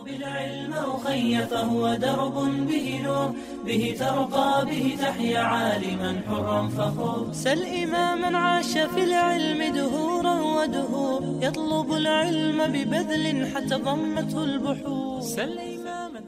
بالعلم أخي فهو درب به نور به ترقى به تحيا عالما حرا فخور سل إماما عاش في العلم دهورا ودهور يطلب العلم ببذل حتى ضمته البحور سل إماما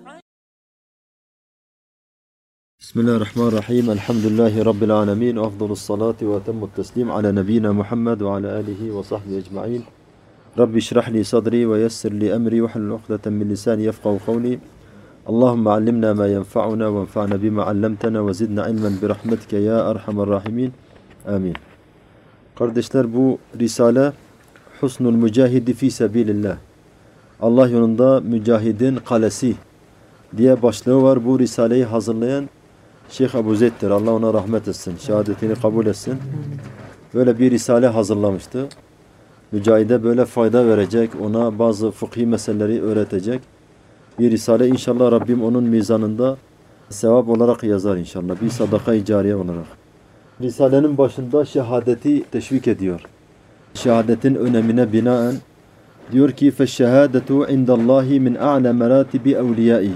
بسم الله الرحمن الرحيم الحمد لله رب العالمين وأفضل الصلاة وأتم التسليم على نبينا محمد وعلى آله وصحبه أجمعين رب اشرح لي صدري ويسر لي أمري واحلل عقدة من لساني يفقهوا قولي اللهم علمنا ما ينفعنا وانفعنا بما علمتنا وزدنا علما برحمتك ya Erhamer Rahimin. Amin. Kardeşler, bu risale Husnul Mücahidi fi Sebilillah. Allah yolunda mücahidin kalesi diye başlığı var. Bu risaleyi hazırlayan Şeyh Ebu Zeyd'dir. Allah ona rahmet etsin. Şehadetini kabul etsin. Böyle bir risale hazırlamıştı. Mücahide böyle fayda verecek, ona bazı fıkhi meseleleri öğretecek bir risale. İnşallah Rabbim onun mizanında sevap olarak yazar inşallah. Bir sadaka-i cariye olarak. Risalenin başında şehadeti teşvik ediyor. Şehadetin önemine binaen diyor ki فَالشَّهَادَةُ عِنْدَ اللّٰهِ مِنْ أَعْلَى مَرَاتِبِ اَوْلِيَائِهِ.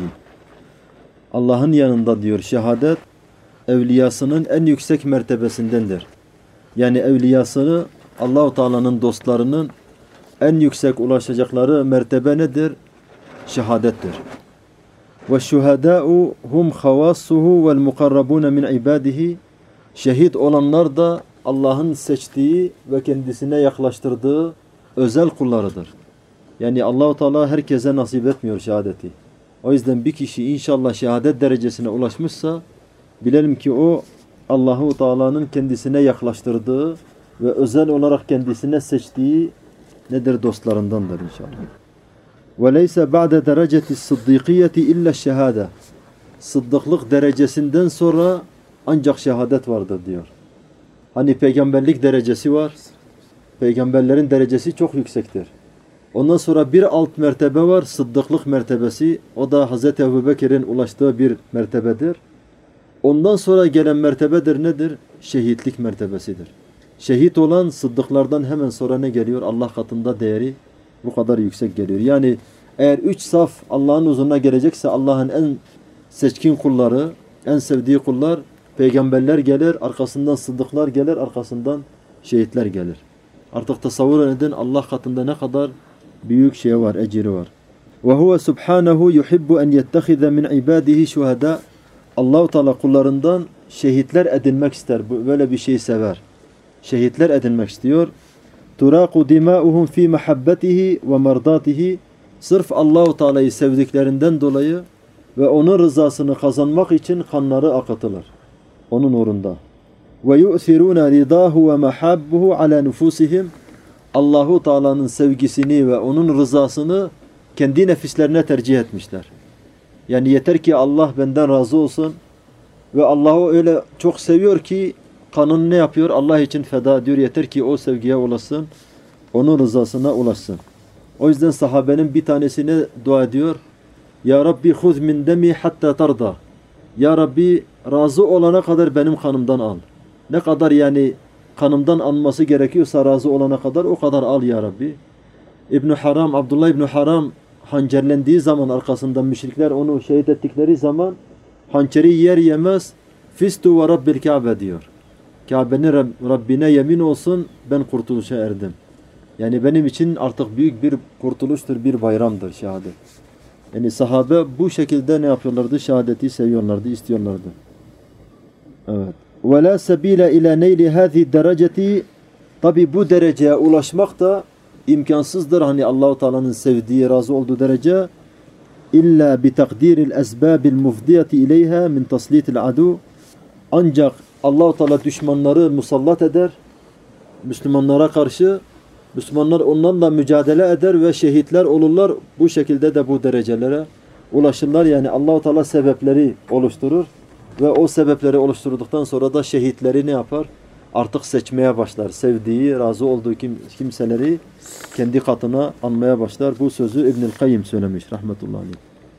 Allah'ın yanında diyor şehadet evliyasının en yüksek mertebesindendir. Yani evliyasını Allah-u Teala'nın dostlarının en yüksek ulaşacakları mertebe nedir? Şehadettir. وَالشُّهَدَاءُ هُمْ خَوَاسُّهُ وَالْمُقَرَّبُونَ مِنْ عِبَادِهِ. Şehit olanlar da Allah'ın seçtiği ve kendisine yaklaştırdığı özel kullarıdır. Yani Allah-u Teala herkese nasip etmiyor şehadeti. O yüzden bir kişi inşallah şehadet derecesine ulaşmışsa bilelim ki o Allah-u Teala'nın kendisine yaklaştırdığı ve özel olarak kendisine seçtiği nedir? Dostlarındandır inşallah. وَلَيْسَ بَعْدَ دَرَجَةِ الصِّدِّقِيَّةِ اِلَّا الشَّهَادَةِ. Sıddıklık derecesinden sonra ancak şehadet vardır diyor. Hani peygamberlik derecesi var. Peygamberlerin derecesi çok yüksektir. Ondan sonra bir alt mertebe var, sıddıklık mertebesi. O da Hz. Ebubekir'in ulaştığı bir mertebedir. Ondan sonra gelen mertebedir nedir? Şehitlik mertebesidir. Şehit olan sıddıklardan hemen sonra ne geliyor? Allah katında değeri bu kadar yüksek geliyor. Yani eğer 3 saf Allah'ın huzuruna gelecekse Allah'ın en seçkin kulları, en sevdiği kullar peygamberler gelir, arkasından sıddıklar gelir, arkasından şehitler gelir. Artık tasavvur edin Allah katında ne kadar büyük şey var, eciri var. وَهُوَ سُبْحَانَهُ يُحِبُّ اَنْ يَتَّخِذَ مِنْ عِبَادِهِ شُهَدَى. Allah-u Teala kullarından şehitler edinmek ister. Böyle bir şey sever. Şehitler edinmek istiyor. Turaku dimauhum fi mahabbetihi ve mardatihi. Sırf Allahu Teala'yı sevdiklerinden dolayı ve onun rızasını kazanmak için kanları akıtılır. Onun uğrunda. Ve yu'thiruna ridahu ve mahabbuhu ala nufusihim. Allahu Teala'nın sevgisini ve onun rızasını kendi nefislerine tercih etmişler. Yani yeter ki Allah benden razı olsun ve Allah'ı öyle çok seviyor ki kanını ne yapıyor? Allah için feda ediyor. Yeter ki o sevgiye ulaşsın. Onun rızasına ulaşsın. O yüzden sahabenin bir tanesine dua ediyor. Ya Rabbi huz min demi hatta tarda. Ya Rabbi razı olana kadar benim kanımdan al. Ne kadar yani kanımdan alması gerekiyorsa razı olana kadar o kadar al ya Rabbi. Abdullah İbn Haram hançerlendiği zaman arkasından müşrikler onu şehit ettikleri zaman hançeri yer yemez fistu ve rabbil Kabe diyor. Kabe'nin Rabbine yemin olsun ben kurtuluşa erdim. Yani benim için artık büyük bir kurtuluştur, bir bayramdır şehadet. Yani sahabe bu şekilde ne yapıyorlardı? Şehadeti seviyorlardı, istiyorlardı. Evet. وَلَا سَب۪يلَ اِلَى نَيْلِ هَذِي الدَّرَجَةِ. Tabi bu dereceye ulaşmak da imkansızdır. Hani Allah-u Teala'nın sevdiği, razı olduğu derece illa bi takdiril esbabil mufdiyati ileyha min taslitil adu. Ancak Allah-u Teala düşmanları musallat eder. Müslümanlara karşı Müslümanlar onlarla mücadele eder ve şehitler olurlar. Bu şekilde de bu derecelere ulaşırlar. Yani Allah-u Teala sebepleri oluşturur ve o sebepleri oluşturduktan sonra da şehitleri ne yapar? Artık seçmeye başlar. Sevdiği, razı olduğu kimseleri kendi katına almaya başlar. Bu sözü İbnül Kayyim söylemiş rahmetullahi aleyh.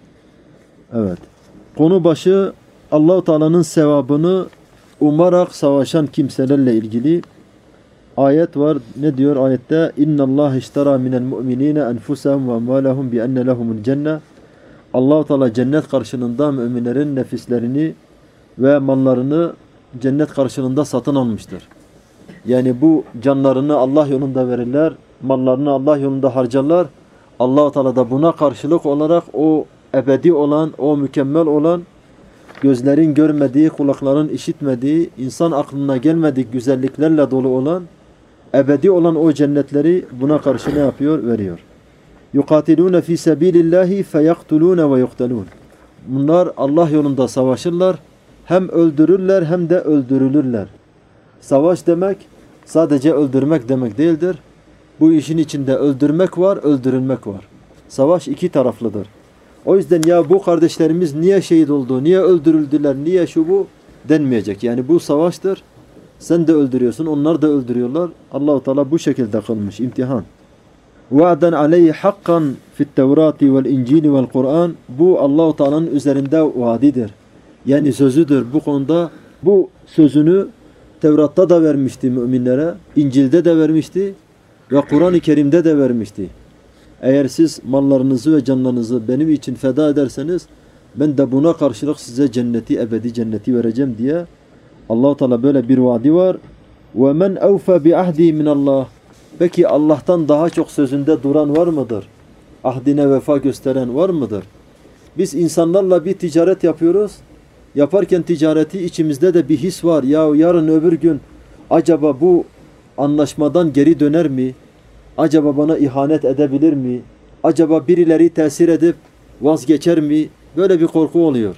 Evet. Konu başı Allah-u Teala'nın sevabını umarak savaşan kimselerle ilgili ayet var. Ne diyor ayette? İnnallâhe iştara minel mu'minîne enfusahum ve amvâlehum bi enne lehumul cenne. Allah-u Teala cennet karşılığında müminlerin nefislerini ve mallarını cennet karşılığında satın almıştır. Yani bu canlarını Allah yolunda verirler, mallarını Allah yolunda harcarlar. Allah-u Teala da buna karşılık olarak o ebedi olan, o mükemmel olan, gözlerin görmediği, kulakların işitmediği, insan aklına gelmedik güzelliklerle dolu olan, ebedi olan o cennetleri buna karşı ne yapıyor? Veriyor. يُقَاتِلُونَ فِي سَب۪يلِ اللّٰهِ فَيَقْتُلُونَ وَيُقْتَلُونَ Bunlar Allah yolunda savaşırlar. Hem öldürürler hem de öldürülürler. Savaş demek sadece öldürmek demek değildir. Bu işin içinde öldürmek var, öldürülmek var. Savaş iki taraflıdır. O yüzden ya bu kardeşlerimiz niye şehit oldu, niye öldürüldüler, niye şu bu denmeyecek. Yani bu savaştır. Sen de öldürüyorsun, onlar da öldürüyorlar. Allah-u Teala bu şekilde kılmış, imtihan. وَعْدًا عَلَيْهِ حَقًّا فِي التَّوْرَاتِ وَالْاِنْجِيلِ وَالْقُرْآنِ Bu Allah-u Teala'nın üzerinde vaadidir. Yani sözüdür bu konuda. Bu sözünü Tevrat'ta da vermişti müminlere, İncil'de de vermişti ve Kur'an-ı Kerim'de de vermişti. Eğer siz mallarınızı ve canlarınızı benim için feda ederseniz ben de buna karşılık size cenneti, ebedi cenneti vereceğim diye Allah-u Teala böyle bir vaadi var. وَمَنْ اَوْفَ بِعَهْدِهِ مِنَ اللّٰهِ Peki Allah'tan daha çok sözünde duran var mıdır? Ahdine vefa gösteren var mıdır? Biz insanlarla bir ticaret yapıyoruz. Yaparken ticareti içimizde de bir his var. Ya yarın öbür gün acaba bu anlaşmadan geri döner mi? Acaba bana ihanet edebilir mi? Acaba birileri tesir edip vazgeçer mi? Böyle bir korku oluyor.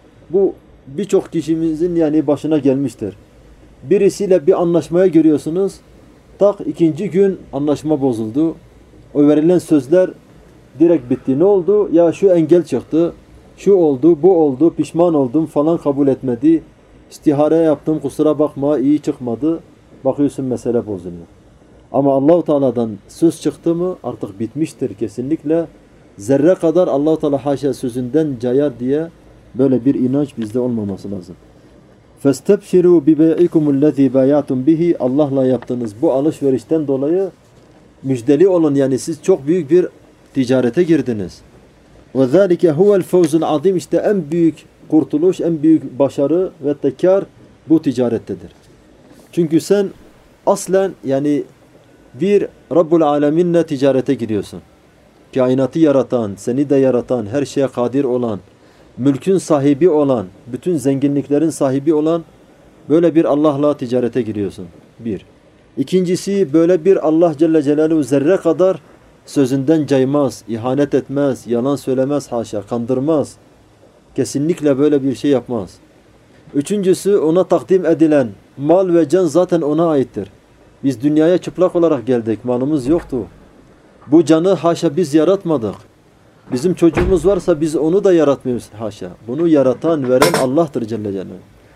Bu birçok kişimizin yani başına gelmiştir. Birisiyle bir anlaşmaya giriyorsunuz. Tak ikinci gün anlaşma bozuldu. O verilen sözler direkt bitti. Ne oldu? Ya şu engel çıktı. Şu oldu, bu oldu, pişman oldum falan kabul etmedi. İstihare yaptım, kusura bakma, iyi çıkmadı. Bakıyorsun mesele bozuluyor. Ama Allah-u Teala'dan söz çıktı mı artık bitmiştir kesinlikle. Zerre kadar Allah-u Teala haşa sözünden cayar diye böyle bir inanç bizde olmaması lazım. فَاسْتَبْشِرُوا بِبَيْعِكُمُ الَّذ۪ي بَيَعْتُمْ بِهِ Allah'la yaptığınız bu alışverişten dolayı müjdeli olun. Yani siz çok büyük bir ticarete girdiniz. وَذَٰلِكَ هُوَ الْفَوْزُ الْعَظِيمِ İşte en büyük kurtuluş, en büyük başarı ve tekrar bu ticarettedir. Çünkü sen aslen yani bir Rabbul Alemin'le ticarete giriyorsun. Kainatı yaratan, seni de yaratan, her şeye kadir olan, mülkün sahibi olan, bütün zenginliklerin sahibi olan böyle bir Allah'la ticarete giriyorsun. Bir. İkincisi böyle bir Allah Celle Celaluhu zerre kadar sözünden caymaz, ihanet etmez, yalan söylemez haşa, kandırmaz. Kesinlikle böyle bir şey yapmaz. Üçüncüsü ona takdim edilen mal ve can zaten ona aittir. Biz dünyaya çıplak olarak geldik, malımız yoktu. Bu canı haşa biz yaratmadık. Bizim çocuğumuz varsa biz onu da yaratmıyoruz haşa. Bunu yaratan, veren Allah'tır Celle Celaluhu.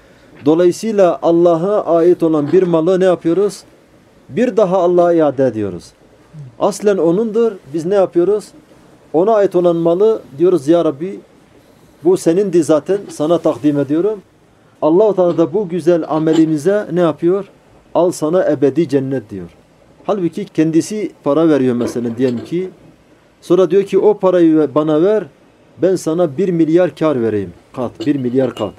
Dolayısıyla Allah'a ait olan bir malı ne yapıyoruz? Bir daha Allah'a iade ediyoruz. Aslen O'nundur. Biz ne yapıyoruz? Ona ait olan malı diyoruz ya Rabbi bu senindi zaten sana takdim ediyorum. Allah-u Teala da bu güzel amelimize ne yapıyor? Al sana ebedi cennet diyor. Halbuki kendisi para veriyor mesela diyelim ki. Sonra diyor ki o parayı bana ver ben sana 1 milyar kar vereyim. Kat, 1 milyar kat.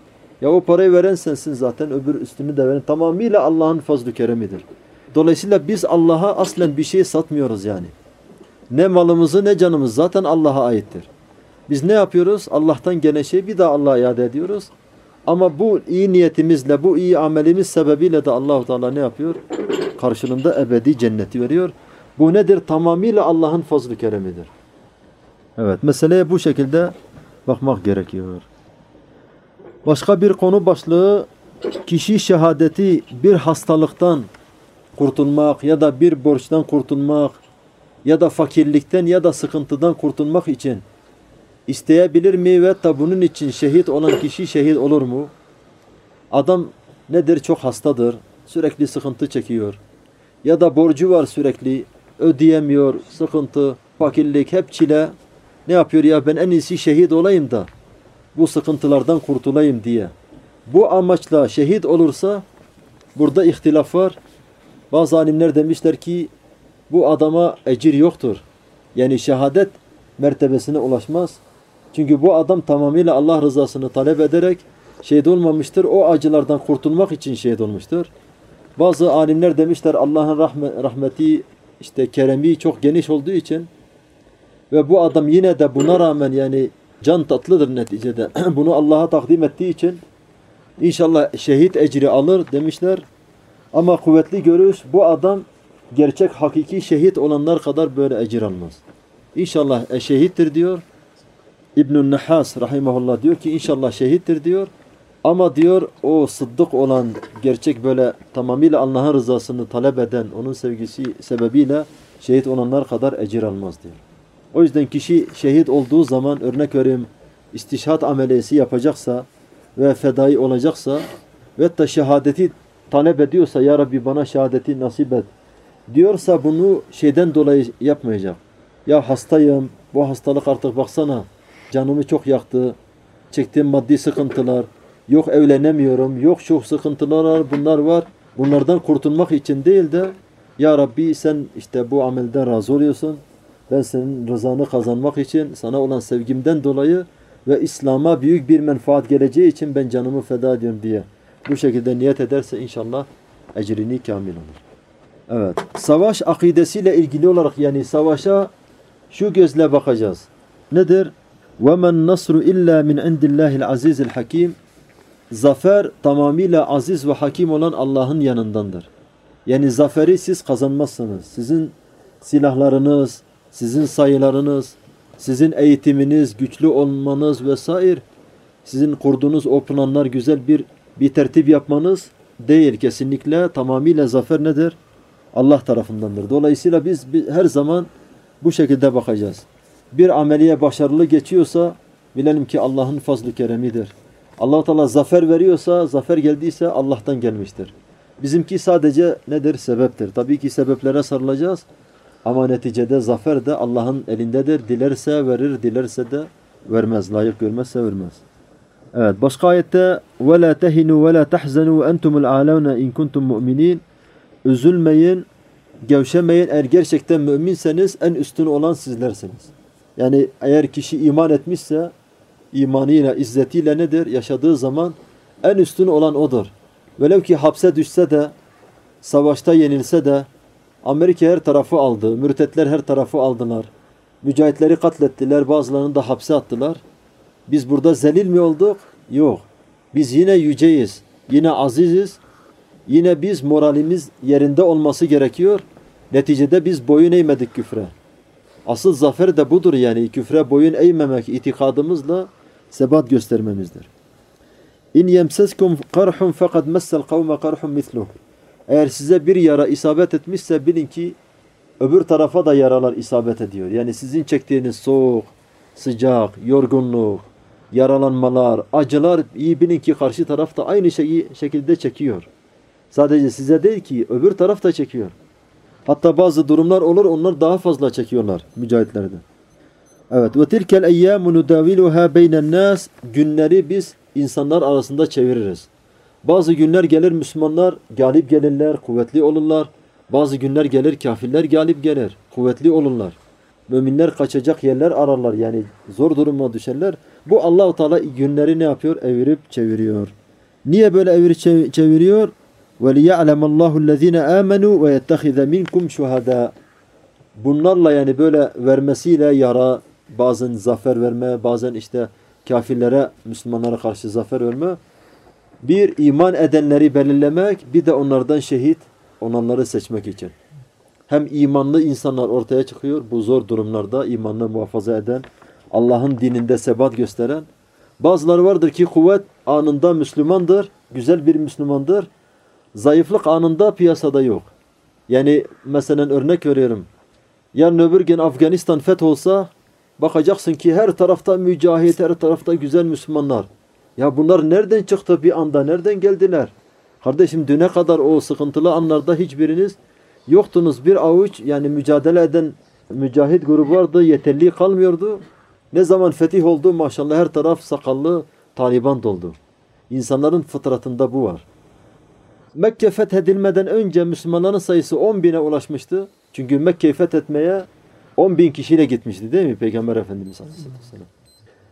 Ya o parayı veren sensin zaten öbür üstünü de veren. Tamamıyla Allah'ın fazl-ı keremidir. Dolayısıyla biz Allah'a aslen bir şey satmıyoruz yani. Ne malımızı ne canımız zaten Allah'a aittir. Biz ne yapıyoruz? Allah'tan gelen şeyi bir daha Allah'a iade ediyoruz. Ama bu iyi niyetimizle, bu iyi amelimiz sebebiyle de Allah-u Teala ne yapıyor? Karşılığında ebedi cenneti veriyor. Bu nedir? Tamamıyla Allah'ın fazl-ı keremidir. Evet, meseleye bu şekilde bakmak gerekiyor. Başka bir konu başlığı, kişi şehadeti bir hastalıktan kurtulmak ya da bir borçtan kurtulmak ya da fakirlikten ya da sıkıntıdan kurtulmak için isteyebilir mi ve da bunun için şehit olan kişi şehit olur mu? Adam nedir? Çok hastadır. Sürekli sıkıntı çekiyor. Ya da borcu var sürekli. Ödeyemiyor. Sıkıntı, fakirlik, hep çile. Ne yapıyor? Ya ben en iyisi şehit olayım da bu sıkıntılardan kurtulayım diye. Bu amaçla şehit olursa burada ihtilaf var. Bazı alimler demişler ki bu adama ecir yoktur. Yani şehadet mertebesine ulaşmaz. Çünkü bu adam tamamıyla Allah rızasını talep ederek şehit olmamıştır. O acılardan kurtulmak için şehit olmuştur. Bazı alimler demişler Allah'ın rahmeti işte keremi çok geniş olduğu için ve bu adam yine de buna rağmen yani can tatlıdır neticede. Bunu Allah'a takdim ettiği için inşallah şehit ecri alır demişler. Ama kuvvetli görüş bu adam gerçek hakiki şehit olanlar kadar böyle ecir almaz. İnşallah şehittir diyor. İbn-i Nahas rahimahullah diyor ki inşallah şehittir diyor. Ama diyor o sıddık olan gerçek böyle tamamıyla Allah'ın rızasını talep eden onun sevgisi sebebiyle şehit olanlar kadar ecir almaz diyor. O yüzden kişi şehit olduğu zaman örnek vereyim istişhad ameliyesi yapacaksa ve fedai olacaksa ve da şehadeti talep ediyorsa ya Rabbi bana şehadeti nasip et diyorsa bunu şeyden dolayı yapmayacak. Ya hastayım bu hastalık artık baksana canımı çok yaktı çektiğim maddi sıkıntılar yok evlenemiyorum yok şu sıkıntılar var bunlar var bunlardan kurtulmak için değil de ya Rabbi sen işte bu amelden razı oluyorsun ben senin rızanı kazanmak için sana olan sevgimden dolayı ve İslam'a büyük bir menfaat geleceği için ben canımı feda ediyorum diye bu şekilde niyet ederse inşallah ecrini kamil olur. Evet. Savaş akidesiyle ilgili olarak yani savaşa şu gözle bakacağız. Nedir? وَمَنْ نَصْرُ اِلَّا مِنْ عِنْدِ اللّٰهِ الْعَزِيزِ الْحَكِيمِ Zafer tamamıyla aziz ve hakim olan Allah'ın yanındandır. Yani zaferi siz kazanmazsınız. Sizin silahlarınız, sizin sayılarınız, sizin eğitiminiz, güçlü olmanız vesaire, sizin kurduğunuz o planlar güzel bir tertip yapmanız değil. Kesinlikle tamamıyla zafer nedir? Allah tarafındandır. Dolayısıyla biz her zaman bu şekilde bakacağız. Bir ameliye başarılı geçiyorsa bilelim ki Allah'ın fazl-ı keremidir. Allah-u Teala zafer veriyorsa, zafer geldiyse Allah'tan gelmiştir. Bizimki sadece nedir? Sebeptir. Tabii ki sebeplere sarılacağız. Ama neticede zafer de Allah'ın elindedir. Dilerse verir, dilerse de vermez. Layık görmezse vermez. Evet, başka ayette وَلَا تَهِنُوا وَلَا تَحْزَنُوا وَاَنْتُمُ الْعَالَوْنَ اِنْ كُنْتُمْ مُؤْمِنِينَ Üzülmeyin, gevşemeyin. Eğer gerçekten müminseniz en üstün olan sizlersiniz. Yani eğer kişi iman etmişse imanıyla, izzetiyle nedir? Yaşadığı zaman en üstün olan odur. Velev ki hapse düşse de, savaşta yenilse de, Amerika her tarafı aldı, mürtetler her tarafı aldılar. Mücahitleri katlettiler, bazılarını da hapse attılar. Biz burada zelil mi olduk? Yok. Biz yine yüceyiz, yine aziziz. Yine biz moralimiz yerinde olması gerekiyor. Neticede biz boyun eğmedik küfre. Asıl zafer de budur yani. Küfre boyun eğmemek itikadımızla sebat göstermemizdir. İn yemseskum qarhun faqad massal kavme qarhun misluh. Eğer size bir yara isabet etmişse bilin ki öbür tarafa da yaralar isabet ediyor. Yani sizin çektiğiniz soğuk, sıcak, yorgunluk, yaralanmalar, acılar iyi bilin ki karşı taraf da aynı şekilde çekiyor. Sadece size değil ki öbür taraf da çekiyor. Hatta bazı durumlar olur onlar daha fazla çekiyorlar mücahitlerde. Evet. Ve tilkel eyyamu nudaviluha beynen nas. Günleri biz insanlar arasında çeviririz. Bazı günler gelir Müslümanlar galip gelirler, kuvvetli olurlar. Bazı günler gelir kafirler galip gelir, kuvvetli olurlar. Müminler kaçacak yerler ararlar yani zor duruma düşerler. Bu Allah-u Teala günleri ne yapıyor? Evirip çeviriyor. Niye böyle evirip çeviriyor? وَلِيَعْلَمَ اللّٰهُ الَّذ۪ينَ آمَنُوا وَيَتَّخِذَ مِنْكُمْ شُهَدَى Bunlarla yani böyle vermesiyle yara, bazen zafer verme, bazen işte kafirlere, Müslümanlara karşı zafer verme. Bir iman edenleri belirlemek, bir de onlardan şehit olanları seçmek için. Hem imanlı insanlar ortaya çıkıyor bu zor durumlarda imanını muhafaza eden, Allah'ın dininde sebat gösteren. Bazıları vardır ki kuvvet anında Müslümandır, güzel bir Müslümandır. Zayıflık anında piyasada yok. Yani mesela örnek veriyorum. Yarın öbür gün Afganistan fetholsa bakacaksın ki her tarafta mücahit, her tarafta güzel Müslümanlar. Ya bunlar nereden çıktı bir anda? Nereden geldiler? Kardeşim düne kadar o sıkıntılı anlarda hiçbiriniz yoktunuz. Bir avuç yani mücadele eden mücahit grubu vardı. Yeterli kalmıyordu. Ne zaman fetih oldu maşallah her taraf sakallı Taliban doldu. İnsanların fıtratında bu var. Mekke fethedilmeden önce Müslümanların sayısı 10.000'e ulaşmıştı. Çünkü Mekke'yi fethetmeye 10.000 kişiyle gitmişti değil mi Peygamber Efendimiz Aleyhisselatü Vesselam?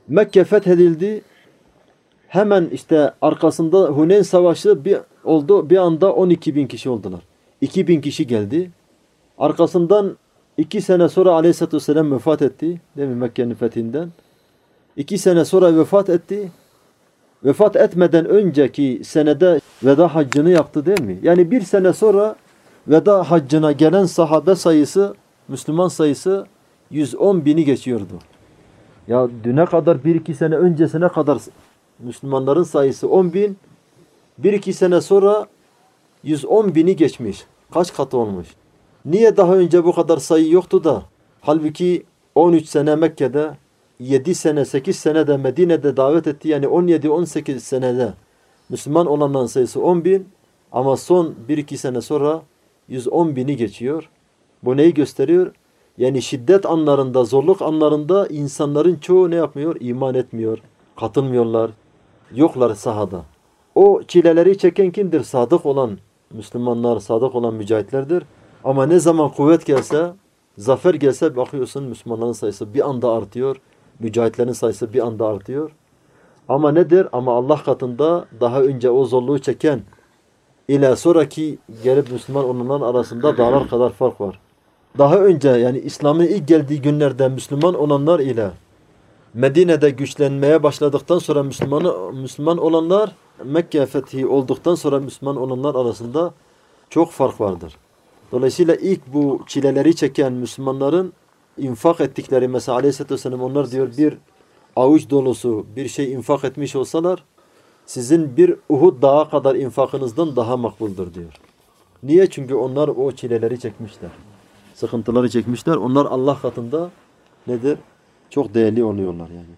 Mekke fethedildi. Hemen işte arkasında Huneyn Savaşı oldu. Bir anda 12.000 kişi oldular. 2.000 kişi geldi. Arkasından 2 sene sonra Aleyhisselatü Vesselam vefat etti. Değil mi? Mekke'nin fethinden. 2 sene sonra vefat etti. Vefat etmeden önceki senede veda haccını yaptı değil mi? Yani 1 sene sonra veda haccına gelen sahabe sayısı, Müslüman sayısı 110.000'i geçiyordu. Ya düne kadar 1-2 sene öncesine kadar Müslümanların sayısı 10.000. 1-2 sene sonra 110.000'i geçmiş. Kaç katı olmuş? Niye daha önce bu kadar sayı yoktu da? Halbuki 13 sene Mekke'de, 7 sene, 8 sene de Medine'de davet etti. Yani 17-18 senede Müslüman olanların sayısı 10.000. Ama son 1-2 sene sonra 110.000'i geçiyor. Bu neyi gösteriyor? Yani şiddet anlarında, zorluk anlarında insanların çoğu ne yapmıyor? İman etmiyor, katılmıyorlar, yoklar sahada. O çileleri çeken kimdir? Sadık olan Müslümanlar, sadık olan mücahitlerdir. Ama ne zaman kuvvet gelse, zafer gelse bakıyorsun Müslümanların sayısı bir anda artıyor. Mücahitlerin sayısı bir anda artıyor. Ama nedir? Ama Allah katında daha önce o zorluğu çeken ile sonraki gelip Müslüman olanların arasında dağlar kadar fark var. Daha önce yani İslam'ın ilk geldiği günlerde Müslüman olanlar ile Medine'de güçlenmeye başladıktan sonra Müslüman olanlar, Mekke fethi olduktan sonra Müslüman olanlar arasında çok fark vardır. Dolayısıyla ilk bu çileleri çeken Müslümanların infak ettikleri, mesela Aleyhisselatü Vesselam onlar diyor bir avuç dolusu bir şey infak etmiş olsalar sizin bir Uhud dağı kadar infakınızdan daha makbuldür diyor. Niye? Çünkü onlar o çileleri çekmişler. Sıkıntıları çekmişler. Onlar Allah katında nedir? Çok değerli oluyorlar yani.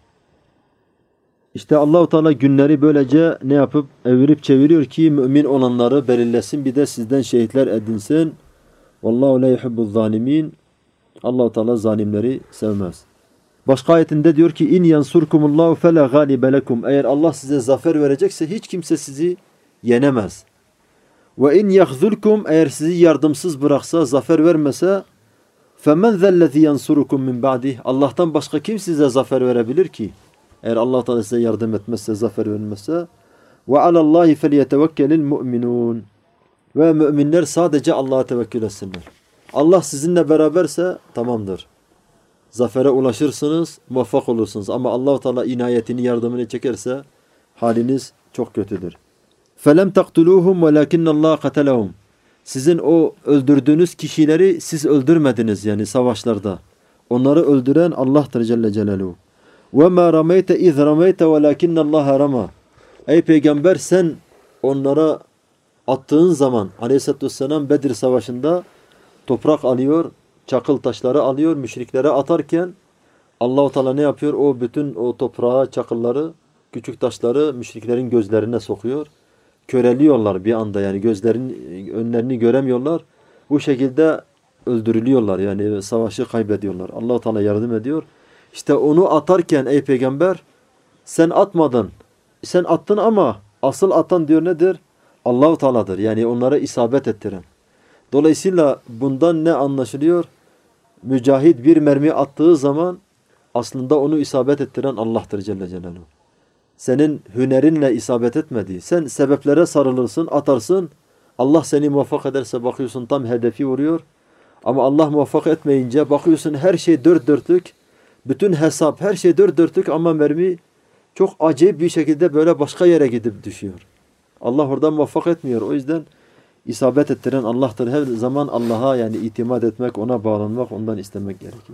İşte Allah-u Teala günleri böylece ne yapıp evirip çeviriyor ki mümin olanları belirlesin. Bir de sizden şehitler edinsin. Vallahu la yuhibbuz zalimin. Allah-u Teala zalimleri sevmez. Başka ayetinde diyor ki in yansurkumullahu fela galibe lekum. Eğer Allah size zafer verecekse hiç kimse sizi yenemez. Ve in yahzulkum, eğer sizi yardımsız bıraksa, zafer vermese فَمَنْ ذَا الَّذِي يَنْصُرُكُمْ مِنْ بَعْدِهِ Allah'tan başka kim size zafer verebilir ki? Eğer Allah Teala size yardım etmezse, zafer vermezse وَعَلَى اللّٰهِ فَلْيَتَوَكَّلِ الْمُؤْمِنُونَ Ve müminler sadece Allah'a tevekkül etsinler. Allah sizinle beraberse tamamdır. Zafere ulaşırsınız, muvaffak olursunuz. Ama Allah Teala inayetini, yardımını çekerse haliniz çok kötüdür. فَلَمْ تَقْتُلُوهُمْ وَلَكِنَّ اللّٰهَ قَتَلَهُمْ Sizin o öldürdüğünüz kişileri siz öldürmediniz yani savaşlarda. Onları öldüren Allah'tır Celle Celaluhu. وَمَا رَمَيْتَ اِذْ رَمَيْتَ وَلَكِنَّ اللّٰهَ رَمَى Ey peygamber sen onlara attığın zaman Aleyhisselatü Vesselam Bedir Savaşı'nda toprak alıyor, çakıl taşları alıyor, müşriklere atarken Allah-u Teala ne yapıyor? O bütün o toprağı, çakılları, küçük taşları müşriklerin gözlerine sokuyor. Köreliyorlar bir anda yani önlerini göremiyorlar. Bu şekilde öldürülüyorlar yani savaşı kaybediyorlar. Allah-u Teala yardım ediyor. İşte onu atarken ey peygamber sen atmadın. Sen attın ama asıl atan diyor nedir? Allah-u Teala'dır. Yani onlara isabet ettiren. Dolayısıyla bundan ne anlaşılıyor? Mücahit bir mermi attığı zaman aslında onu isabet ettiren Allah'tır Celle Celaluhu. Senin hünerinle isabet etmedi. Sen sebeplere sarılırsın, atarsın. Allah seni muvaffak ederse bakıyorsun tam hedefi vuruyor. Ama Allah muvaffak etmeyince bakıyorsun her şey dört dörtlük. Bütün hesap her şey dört dörtlük ama mermi çok acayip bir şekilde böyle başka yere gidip düşüyor. Allah orada muvaffak etmiyor. O yüzden isabet ettiren Allah'tır. Her zaman Allah'a yani itimat etmek, ona bağlanmak, ondan istemek gerekiyor.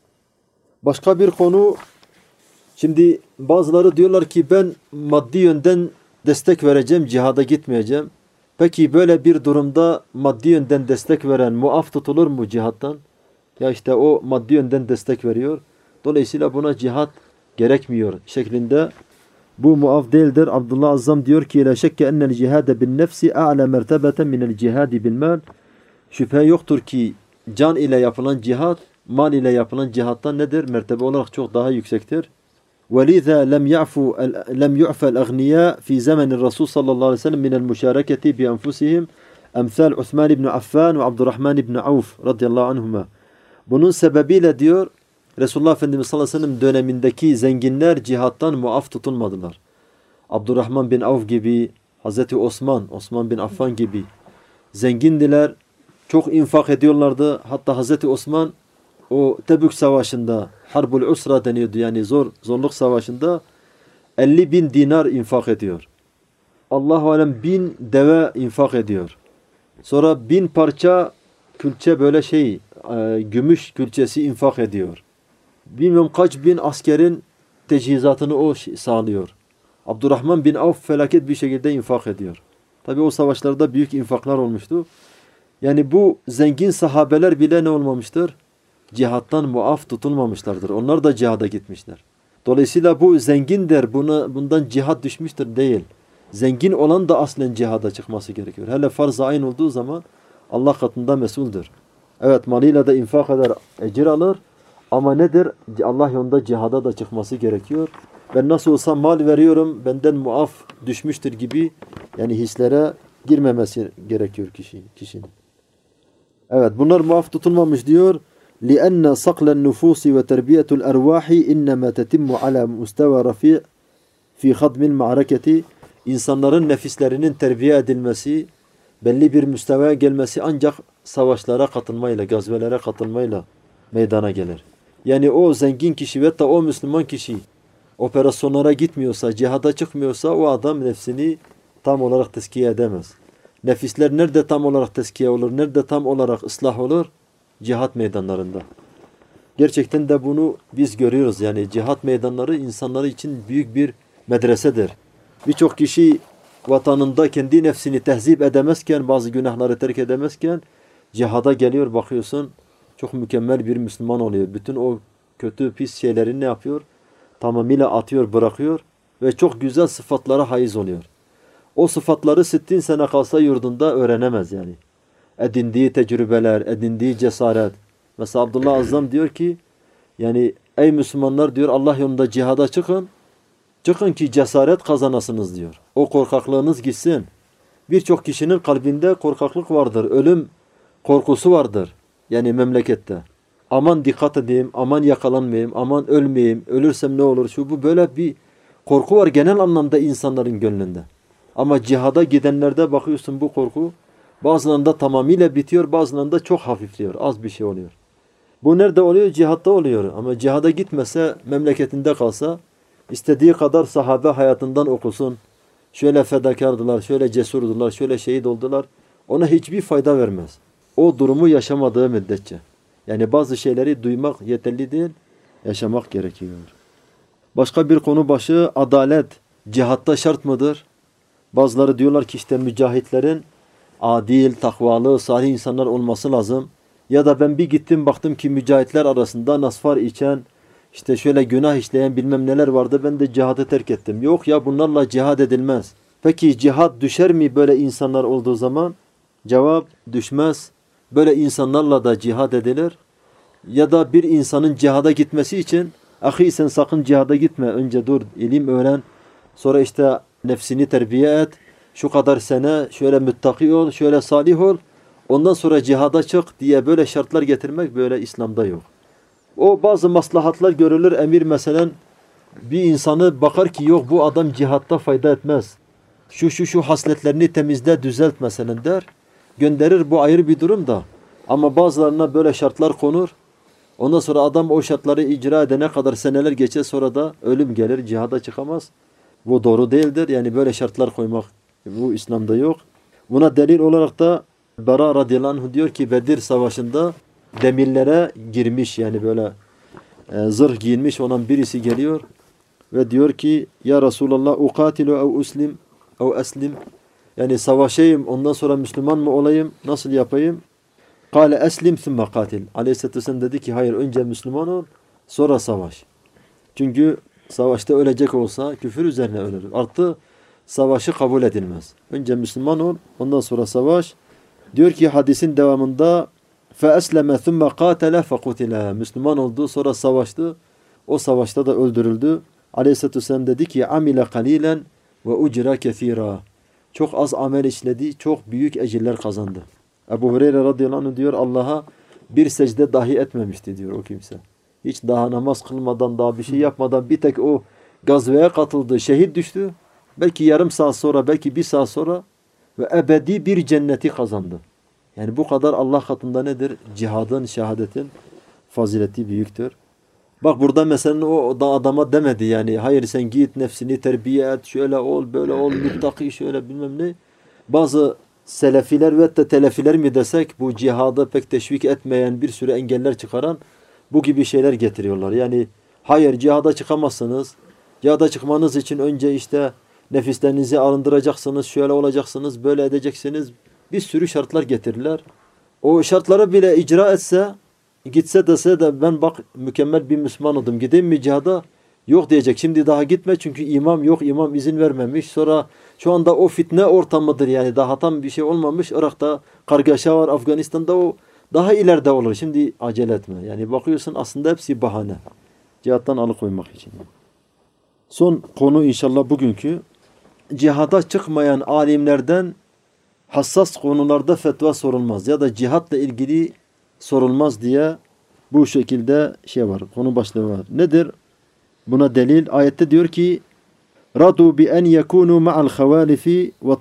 Başka bir konu, şimdi bazıları diyorlar ki ben maddi yönden destek vereceğim, cihada gitmeyeceğim. Peki böyle bir durumda maddi yönden destek veren muaf tutulur mu cihattan? Ya işte o maddi yönden destek veriyor. Dolayısıyla buna cihat gerekmiyor şeklinde. Bu muaf değildir. Abdullah Azzam diyor ki la şekke ennel cihade bin nefsi a'la mertebeten minel cihadi bil mal. Şüphe yoktur ki can ile yapılan cihat, mal ile yapılan cihattan nedir? Mertebe olarak çok daha yüksektir. وَلِذَا لَمْ يُعْفَ الْأَغْنِيَا فِي زَمَنِ الرَّسُولِ sallallahu aleyhi ve sellem مِنَ الْمُشَارَكَةِ بِأَنْفُسِهِمْ اَمْثَالُ عُثْمَانِ ibn Affan ve Abdurrahman ibn Avf radıyallahu anhuma. Bunun sebebiyle diyor Resulullah Efendimiz sallallahu aleyhi ve sellem dönemindeki zenginler cihattan muaf tutulmadılar. Abdurrahman bin Avf gibi, Hazreti Osman bin Affan gibi zengindiler. Çok infak ediyorlardı. Hatta Hazreti Osman o Tebük Savaşı'nda, Harbul Usra deniyordu, yani zorluk savaşında 50 bin dinar infak ediyor. Allahu alem 1000 deve infak ediyor. Sonra 1000 parça külçe böyle gümüş külçesi infak ediyor. Bilmiyorum kaç bin askerin teçhizatını o sağlıyor. Abdurrahman bin Avf felaket bir şekilde infak ediyor. Tabi o savaşlarda büyük infaklar olmuştu. Yani bu zengin sahabeler bile ne olmamıştır? Cihattan muaf tutulmamışlardır. Onlar da cihada gitmişler. Dolayısıyla bu zengindir, bundan cihat düşmüştür değil. Zengin olan da aslen cihada çıkması gerekiyor. Hele farz-ı ayn olduğu zaman Allah katında mesuldür. Evet, malıyla da infak eder, ecir alır. Ama nedir? Allah yolunda cihada da çıkması gerekiyor. Ben nasıl olsa mal veriyorum, benden muaf düşmüştür gibi yani hislere girmemesi gerekiyor kişinin. Evet, bunlar muaf tutulmamış diyor. لِأَنَّ صَقْلَ النُّفُوسِ وَتَرْبِيَةُ الْأَرْوَاحِ اِنَّمَا تَتِمُّ عَلَى مُسْتَوَى رَفِيعٍ فِي خَدْمِ الْمَعْرَكَةِ İnsanların nefislerinin terbiye edilmesi, belli bir müstevaya gelmesi ancak savaşlara katılmayla, gazvelere katılmayla meydana gelir. Yani o zengin kişi ve da o Müslüman kişi operasyonlara gitmiyorsa, cihada çıkmıyorsa o adam nefsini tam olarak tezkiye edemez. Nefisler nerede tam olarak tezkiye olur, nerede tam olarak ıslah olur? Cihat meydanlarında. Gerçekten de bunu biz görüyoruz. Yani cihat meydanları insanları için büyük bir medresedir. Birçok kişi vatanında kendi nefsini tehzip edemezken, bazı günahları terk edemezken cihada geliyor, bakıyorsun çok mükemmel bir Müslüman oluyor. Bütün o kötü pis şeylerini ne yapıyor? Tamamıyla atıyor, bırakıyor ve çok güzel sıfatlara haiz oluyor. O sıfatları 60 sene kalsa yurdunda öğrenemez yani. Edindiği tecrübeler, edindiği cesaret. Mesela Abdullah Azzam diyor ki yani ey Müslümanlar diyor, Allah yolunda cihada çıkın. Çıkın ki cesaret kazanasınız diyor. O korkaklığınız gitsin. Birçok kişinin kalbinde korkaklık vardır. Ölüm korkusu vardır. Yani memlekette. Aman dikkat edeyim, aman yakalanmayayım, aman ölmeyeyim, ölürsem ne olur, şu bu, böyle bir korku var genel anlamda insanların gönlünde. Ama cihada gidenlerde bakıyorsun bu korku bazılarında tamamıyla bitiyor, bazılarında çok hafifliyor, az bir şey oluyor. Bu nerede oluyor? Cihatta oluyor. Ama cihada gitmese, memleketinde kalsa, istediği kadar sahabe hayatından okusun. Şöyle fedakardılar, şöyle cesurdular, şöyle şehit oldular. Ona hiçbir fayda vermez. O durumu yaşamadığı müddetçe. Yani bazı şeyleri duymak yeterli değil, yaşamak gerekiyor. Başka bir konu başı, adalet cihatta şart mıdır? Bazıları diyorlar ki işte mücahitlerin adil, takvalı, salih insanlar olması lazım. Ya da ben bir gittim baktım ki mücahitler arasında nasfar içen, işte şöyle günah işleyen bilmem neler vardı, ben de cihadı terk ettim. Yok ya, bunlarla cihad edilmez. Peki cihad düşer mi böyle insanlar olduğu zaman? Cevap, düşmez. Böyle insanlarla da cihad edilir. Ya da bir insanın cihada gitmesi için, ahi sen sakın cihada gitme, önce dur, ilim öğren, sonra işte nefsini terbiye et, şu kadar sene şöyle müttaki ol, şöyle salih ol, ondan sonra cihada çık diye böyle şartlar getirmek böyle İslam'da yok. O bazı maslahatlar görülür, emir mesela bir insanı bakar ki yok bu adam cihatta fayda etmez. Şu hasletlerini temizle, düzelt mesela der. Gönderir, bu ayrı bir durum da. Ama bazılarına böyle şartlar konur. Ondan sonra adam o şartları icra edene kadar seneler geçer, sonra da ölüm gelir, cihada çıkamaz. Bu doğru değildir. Yani böyle şartlar koymak bu İslam'da yok. Buna delil olarak da Bara radıyallahu anh diyor ki Bedir Savaşı'nda demirlere girmiş, yani böyle zırh giyinmiş olan birisi geliyor ve diyor ki ya Resulallah uqatilu ev eslim, yani savaşayım ondan sonra Müslüman mı olayım, nasıl yapayım? Kale eslim thumma qatil. Aleyhisselatü Vesselam dedi ki hayır, önce Müslüman ol sonra savaş. Çünkü savaşta ölecek olsa küfür üzerine ölür. Artı savaşı kabul edilmez. Önce Müslüman ol, ondan sonra savaş. Diyor ki hadisin devamında فَأَسْلَمَ ثُمَّ قَاتَلَ فَقُتِلَ. Müslüman oldu, sonra savaştı. O savaşta da öldürüldü. Aleyhisselatü Vesselam dedi ki عَمِلَ قَلِيلًا وَاُجْرَ كَثِيرًا. Çok az amel işledi, çok büyük ecirler kazandı. Ebu Hureyre radıyallahu anh diyor Allah'a bir secde dahi etmemişti diyor o kimse. Hiç daha namaz kılmadan, daha bir şey yapmadan bir tek o gazveye katıldı, şehit düştü. Belki yarım saat sonra, belki bir saat sonra ve ebedi bir cenneti kazandı. Yani bu kadar Allah katında nedir? Cihadın, şehadetin fazileti büyüktür. Bak burada mesela o da adama demedi yani hayır sen git nefsini terbiye et, şöyle ol, böyle ol, muttaki şöyle bilmem ne. Bazı selefiler ve de telefiler mi desek bu cihadı pek teşvik etmeyen bir sürü engeller çıkaran bu gibi şeyler getiriyorlar. Yani hayır cihada çıkamazsınız. Cihada çıkmanız için önce işte nefislerinizi arındıracaksınız, şöyle olacaksınız, böyle edeceksiniz. Bir sürü şartlar getirirler. O şartları bile icra etse, gitse dese de ben bak mükemmel bir Müslüman oldum. Gideyim mi cihada? Yok diyecek. Şimdi daha gitme çünkü imam yok. İmam izin vermemiş. Sonra şu anda o fitne ortamıdır yani. Daha tam bir şey olmamış. Irak'ta kargaşa var. Afganistan'da o daha ileride olur. Şimdi acele etme. Yani bakıyorsun aslında hepsi bahane. Cihattan alıkoymak için. Son konu inşallah bugünkü. Cihada çıkmayan alimlerden hassas konularda fetva sorulmaz. Ya da cihatla ilgili sorulmaz diye bu şekilde şey var. Konu başlığı var. Nedir? Buna delil ayette diyor ki radu bi en yekunu ma'al havalifi ve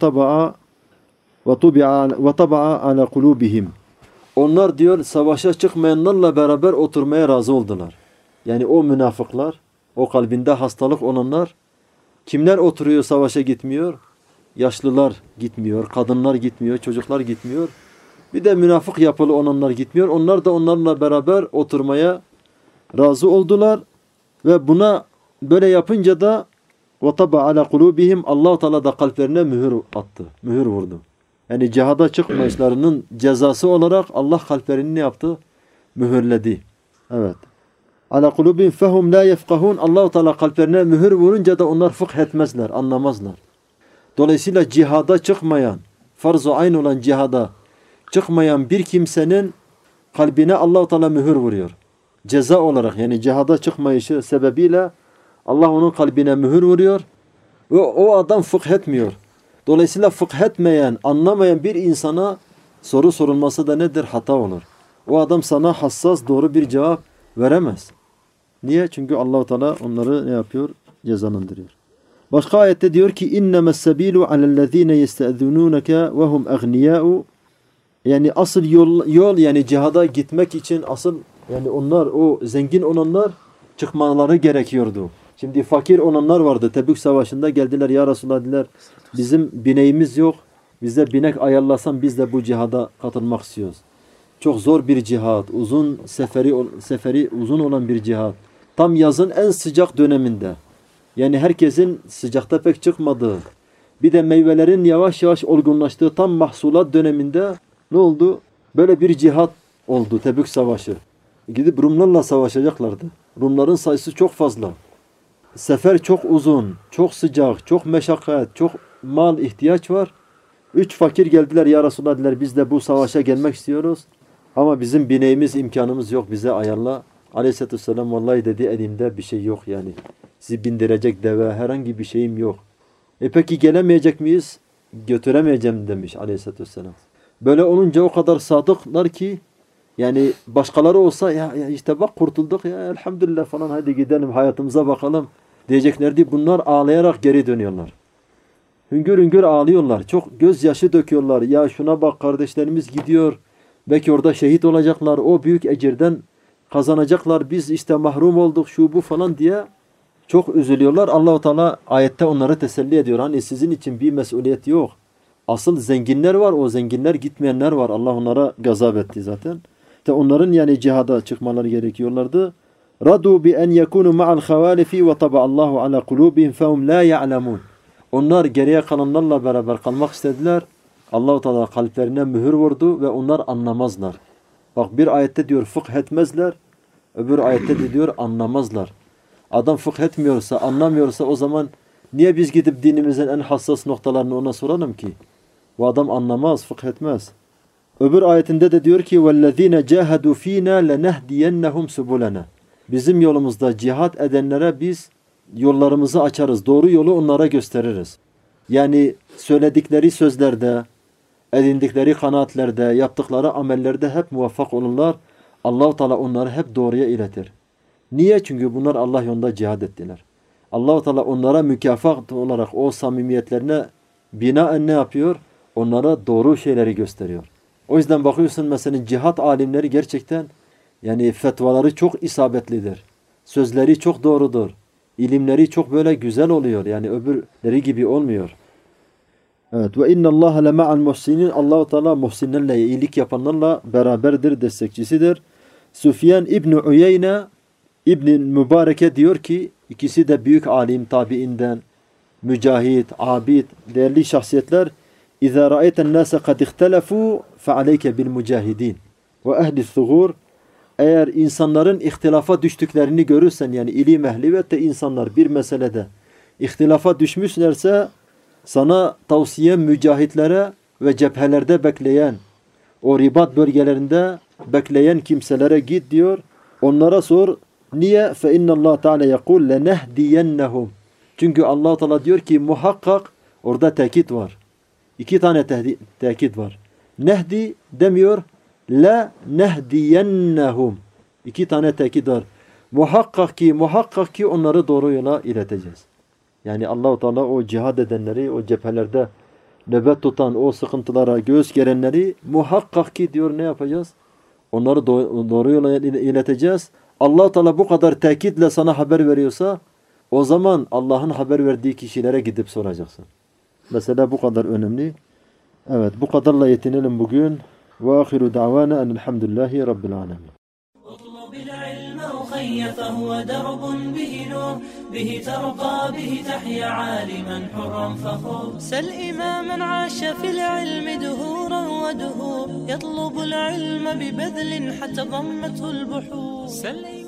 taba'a ala kulubihim. Onlar diyor savaşa çıkmayanlarla beraber oturmaya razı oldular. Yani o münafıklar, o kalbinde hastalık olanlar kimler oturuyor savaşa gitmiyor? Yaşlılar gitmiyor, kadınlar gitmiyor, çocuklar gitmiyor. Bir de münafık yapılı olanlar gitmiyor. Onlar da onlarla beraber oturmaya razı oldular. Ve buna böyle yapınca da وَطَبَ عَلَى قُلُوبِهِمْ Allah-u Teala da kalplerine mühür attı. Mühür vurdu. Yani cihada çıkmayışlarının cezası olarak Allah kalplerini ne yaptı? Mühürledi. Evet. عَلَى قُلُوبِهِمْ فَهُمْ لَا يَفْقَهُونَ Allah-u Teala kalplerine mühür vurunca da onlar fıkh etmezler, anlamazlar. Dolayısıyla cihada çıkmayan, farz-ı ayn olan cihada çıkmayan bir kimsenin kalbine Allah-u Teala mühür vuruyor. Ceza olarak yani cihada çıkmayışı sebebiyle Allah onun kalbine mühür vuruyor ve o adam fıkh etmiyor. Dolayısıyla fıkh etmeyen, anlamayan bir insana soru sorulması da nedir? Hata olur. O adam sana hassas, doğru bir cevap veremez. Niye? Çünkü Allah-u Teala onları ne yapıyor? Cezalandırıyor. Başka ayette diyor ki innemes sebilu alellezine yestezununke ve hum aghniya'u. Yani asıl yol yani cihada gitmek için asıl yani onlar o zengin olanlar çıkmaları gerekiyordu. Şimdi fakir olanlar vardı. Tebük Savaşı'nda geldiler ya Resulullah dediler. Bizim bineğimiz yok. Bize binek ayarlasan biz de bu cihada katılmak istiyoruz. Çok zor bir cihat. Uzun seferi uzun olan bir cihat. Tam yazın en sıcak döneminde. Yani herkesin sıcakta pek çıkmadığı. Bir de meyvelerin yavaş yavaş olgunlaştığı tam mahsulat döneminde ne oldu? Böyle bir cihat oldu Tebük Savaşı. Gidip Rumlarla savaşacaklardı. Rumların sayısı çok fazla. Sefer çok uzun, çok sıcak, çok meşakkat, çok mal ihtiyaç var. 3 fakir geldiler ya Resulullah dediler biz de bu savaşa gelmek istiyoruz. Ama bizim bineğimiz imkanımız yok bize ayarla. Aleyhisselatü Vesselam vallahi dedi elimde bir şey yok yani. Sizi bindirecek deve herhangi bir şeyim yok. Peki gelemeyecek miyiz? Götüremeyeceğim demiş Aleyhisselatü Vesselam. Böyle olunca o kadar sadıklar ki yani başkaları olsa ya işte bak kurtulduk ya elhamdülillah falan hadi gidelim hayatımıza bakalım diyeceklerdi. Bunlar ağlayarak geri dönüyorlar. Hüngür hüngür ağlıyorlar. Çok gözyaşı döküyorlar. Ya şuna bak kardeşlerimiz gidiyor. Belki orada şehit olacaklar. O büyük ecirden kazanacaklar. Biz işte mahrum olduk şu bu falan diye çok üzülüyorlar. Allah-u Teala ayette onları teselli ediyor. Hani sizin için bir mesuliyet yok. Asıl zenginler var. O zenginler gitmeyenler var. Allah onlara gazap etti zaten. İşte onların yani cihada çıkmaları gerekiyorlardı. Radu bi en yekunu ma'al havalifi ve taba'allahu ala kulubihim fehum la ya'lemun. Onlar geriye kalanlarla beraber kalmak istediler. Allah-u Teala kalplerine mühür vurdu ve onlar anlamazlar. Bak bir ayette diyor fıkh etmezler. Öbür ayette de diyor anlamazlar. Adam fıkh etmiyorsa, anlamıyorsa o zaman niye biz gidip dinimizin en hassas noktalarını ona soralım ki? Bu adam anlamaz, fıkh etmez. Öbür ayetinde de diyor ki وَالَّذ۪ينَ جَاهَدُوا ف۪ينَا لَنَهْدِيَنَّهُمْ سُبُلَنَا. Bizim yolumuzda cihat edenlere biz yollarımızı açarız. Doğru yolu onlara gösteririz. Yani söyledikleri sözlerde, edindikleri kanaatlerde, yaptıkları amellerde hep muvaffak olurlar. Allah-u Teala onları hep doğruya iletir. Niye? Çünkü bunlar Allah yolunda cihad ettiler. Allah-u Teala onlara mükafat olarak o samimiyetlerine binaen ne yapıyor? Onlara doğru şeyleri gösteriyor. O yüzden bakıyorsun mesela cihat alimleri gerçekten yani fetvaları çok isabetlidir. Sözleri çok doğrudur. İlimleri çok böyle güzel oluyor. Yani öbürleri gibi olmuyor. Evet, ve innallaha le ma'al muhsinin. Allah-u Teala muhsinlerle, iyilik yapanlarla beraberdir, destekçisidir. Süfyan İbn Uyeyne İbn Mübareke diyor ki, ikisi de büyük alim tabiinden, mücahit, abid, değerli şahsiyetler. İza ra'ayten nase kad ihtelefu fe aleyke bil mücahidin ve ehli thugur. Eğer insanların ihtilafa düştüklerini görürsen, yani ilim ehli ve de insanlar bir meselede ihtilafa düşmüşlerse, sana tavsiyem mücahitlere ve cephelerde bekleyen, o ribat bölgelerinde bekleyen kimselere git diyor. Onlara sor. Niye? Fe innallah Teala yekul lenehdiyennehum. Çünkü Allah Teala diyor ki muhakkak, orada tekit var. İki tane tekit var. Nehdi demiyor. La nehdiyennehum. İki tane tekit var. Muhakkak ki onları doğru yola ileteceğiz. Yani Allah-u Teala o cihad edenleri, o cephelerde nöbet tutan, o sıkıntılara göğüs gerenleri muhakkak ki diyor ne yapacağız? Onları doğru yola ileteceğiz. Allah-u Teala bu kadar tekitle sana haber veriyorsa, o zaman Allah'ın haber verdiği kişilere gidip soracaksın. Mesela bu kadar önemli. Evet, bu kadarla yetinelim bugün. Ve ahiru da'vana enelhamdülillahi rabbil alemin. اطلب العلم أخي فهو درب به نور به ترقى به تحيا عالما حرا فخور سل إماما عاش في العلم دهورا ودهور يطلب العلم ببذل حتى ضمته البحور